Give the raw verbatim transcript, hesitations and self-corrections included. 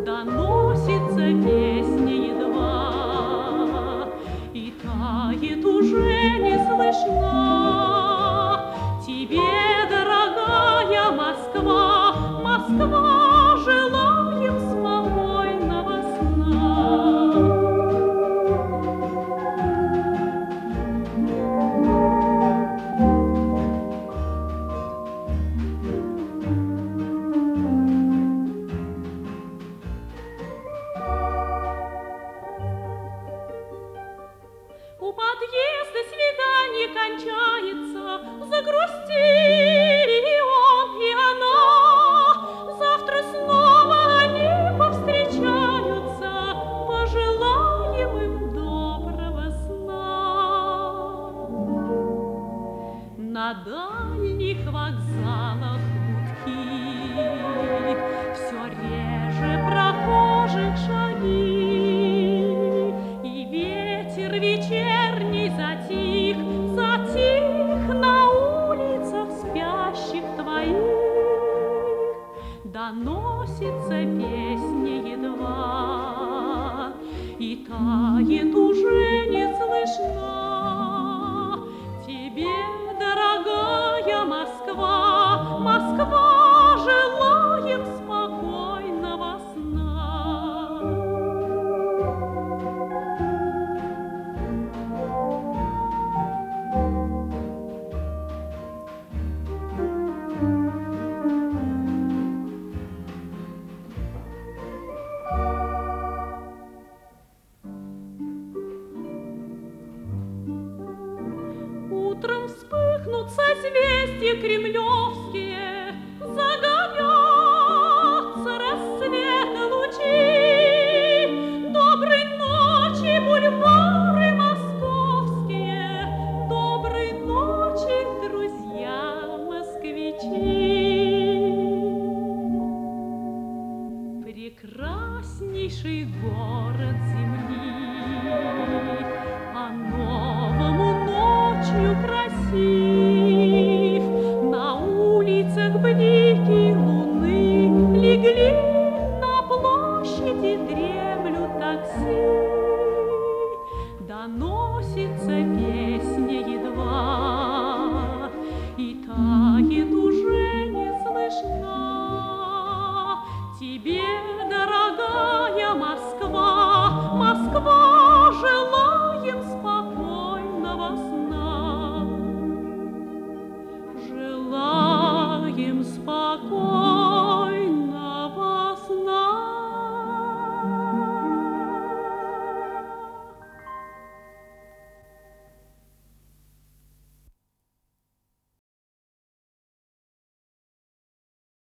доносится песня едва, и тает уже не слышна. Тебе, дорогая Москва, Москва, желаем спокойного сна. У подъезда свидание кончается, загрустили и он, и она. Завтра снова они повстречаются, пожелаем им доброго сна. На дальних вокзалах гудки, все реже прохожих шаги, и ветер вечерний затих, затих на улицах спящих твоих. Доносится песня едва, и тает уже не слышна. Тебе, дорогая Москва, Москва, желаем спокойного сна. Утром вспыхнут созвездия кремлевские, загорятся рассвета лучи. Доброй ночи, бульвары московские, доброй ночи, друзья москвичи. Прекраснейший город земли, по-новому ночью красив. На улицах блики луны легли, на площади дремлют такси.